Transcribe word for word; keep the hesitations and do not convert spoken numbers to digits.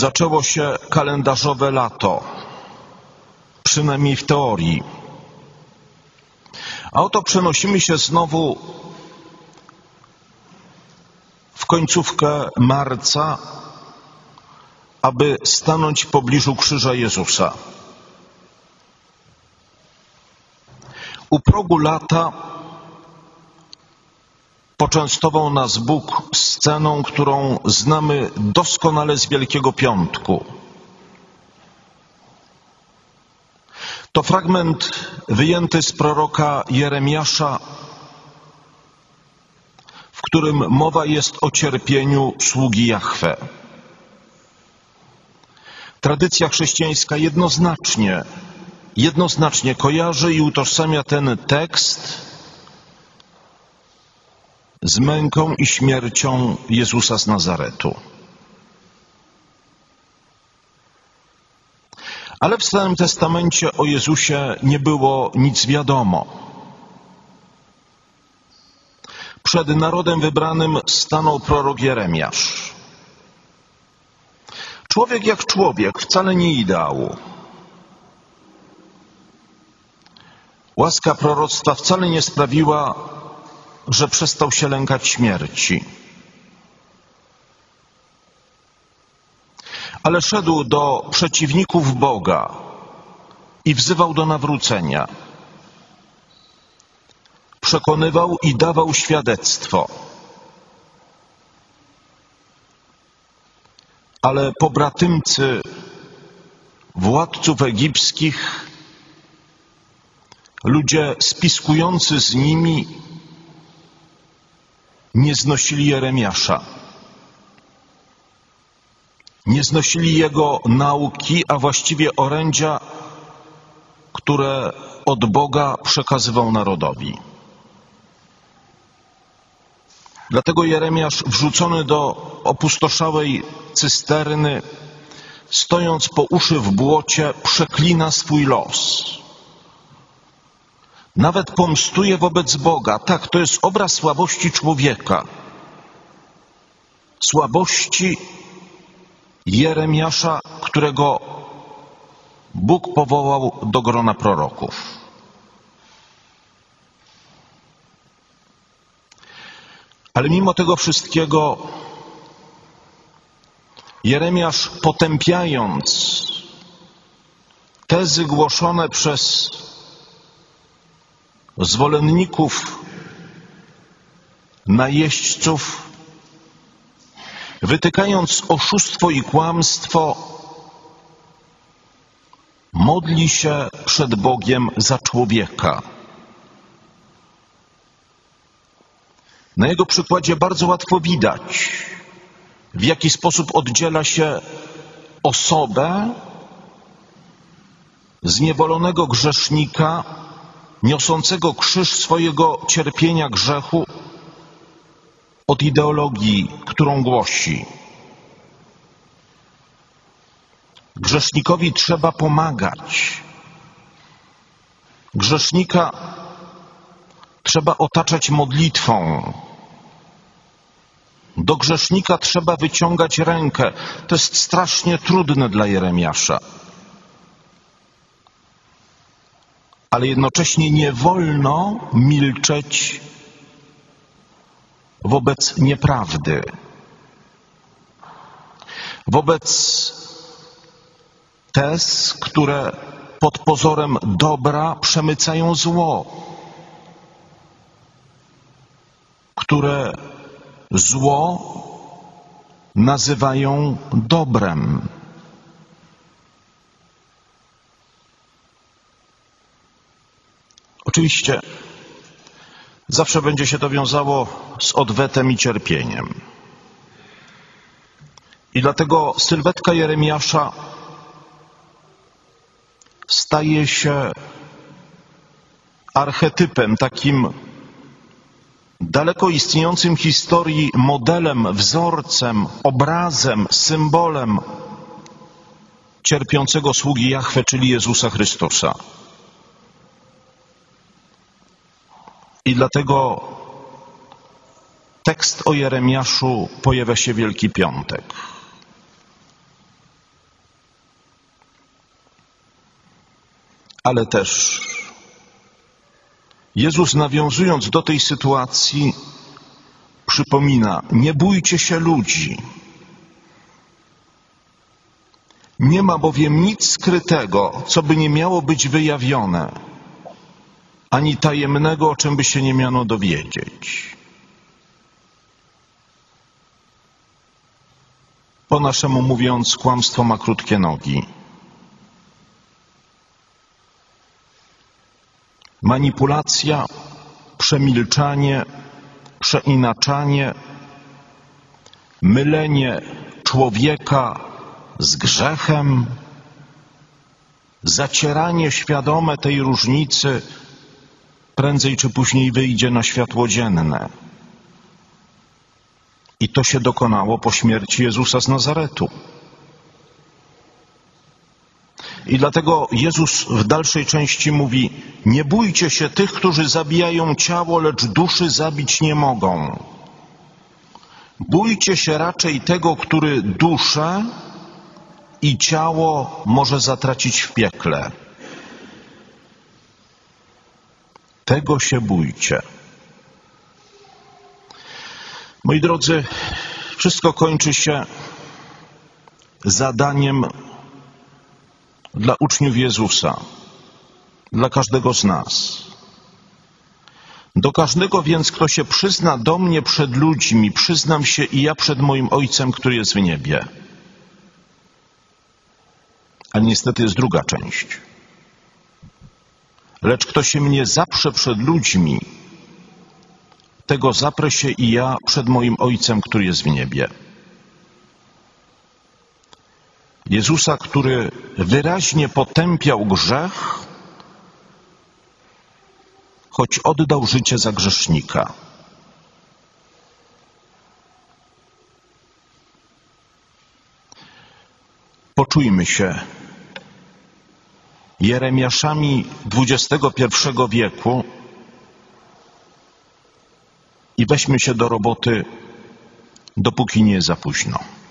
Zaczęło się kalendarzowe lato, przynajmniej w teorii. A oto przenosimy się znowu w końcówkę marca, aby stanąć w pobliżu krzyża Jezusa. U progu lata poczęstował nas Bóg sceną, którą znamy doskonale z Wielkiego Piątku. To fragment wyjęty z proroka Jeremiasza, w którym mowa jest o cierpieniu sługi Jahwe. Tradycja chrześcijańska jednoznacznie, jednoznacznie kojarzy i utożsamia ten tekst z męką i śmiercią Jezusa z Nazaretu. Ale w Starym Testamencie o Jezusie nie było nic wiadomo. Przed narodem wybranym stanął prorok Jeremiasz. Człowiek jak człowiek, wcale nie ideału. Łaska proroctwa wcale nie sprawiła, że przestał się lękać śmierci. Ale szedł do przeciwników Boga i wzywał do nawrócenia. Przekonywał i dawał świadectwo. Ale pobratymcy władców egipskich, ludzie spiskujący z nimi, nie znosili Jeremiasza. Nie znosili jego nauki, a właściwie orędzia, które od Boga przekazywał narodowi. Dlatego Jeremiasz, wrzucony do opustoszałej cysterny, stojąc po uszy w błocie, przeklina swój los. Nawet pomstuje wobec Boga. Tak, to jest obraz słabości człowieka. Słabości Jeremiasza, którego Bóg powołał do grona proroków. Ale mimo tego wszystkiego Jeremiasz, potępiając tezy głoszone przez zwolenników najeźdźców, wytykając oszustwo i kłamstwo, modli się przed Bogiem za człowieka. Na jego przykładzie bardzo łatwo widać, w jaki sposób oddziela się osobę zniewolonego grzesznika, niosącego krzyż swojego cierpienia grzechu, od ideologii, którą głosi. Grzesznikowi trzeba pomagać. Grzesznika trzeba otaczać modlitwą. Do grzesznika trzeba wyciągać rękę. To jest strasznie trudne dla Jeremiasza. Ale jednocześnie nie wolno milczeć wobec nieprawdy, wobec tez, które pod pozorem dobra przemycają zło, które zło nazywają dobrem. Oczywiście zawsze będzie się to wiązało z odwetem i cierpieniem. I dlatego sylwetka Jeremiasza staje się archetypem, takim daleko istniejącym w historii modelem, wzorcem, obrazem, symbolem cierpiącego sługi Jahwe, czyli Jezusa Chrystusa. I dlatego tekst o Jeremiaszu pojawia się Wielki Piątek. Ale też Jezus, nawiązując do tej sytuacji, przypomina: nie bójcie się ludzi. Nie ma bowiem nic skrytego, co by nie miało być wyjawione, ani tajemnego, o czym by się nie miano dowiedzieć. Po naszemu mówiąc, kłamstwo ma krótkie nogi. Manipulacja, przemilczanie, przeinaczanie, mylenie człowieka z grzechem, zacieranie świadome tej różnicy prędzej czy później wyjdzie na światło dzienne. I to się dokonało po śmierci Jezusa z Nazaretu. I dlatego Jezus w dalszej części mówi: nie bójcie się tych, którzy zabijają ciało, lecz duszy zabić nie mogą. Bójcie się raczej tego, który duszę i ciało może zatracić w piekle. Tego się bójcie. Moi drodzy, wszystko kończy się zadaniem dla uczniów Jezusa, dla każdego z nas. Do każdego więc, kto się przyzna do mnie przed ludźmi, przyznam się i ja przed moim Ojcem, który jest w niebie. Ale niestety jest druga część. Lecz kto się mnie zaprze przed ludźmi, tego zaprę się i ja przed moim Ojcem, który jest w niebie. Jezusa, który wyraźnie potępiał grzech, choć oddał życie za grzesznika. Poczujmy się Jeremiaszami dwudziestego pierwszego wieku i weźmy się do roboty, dopóki nie jest za późno.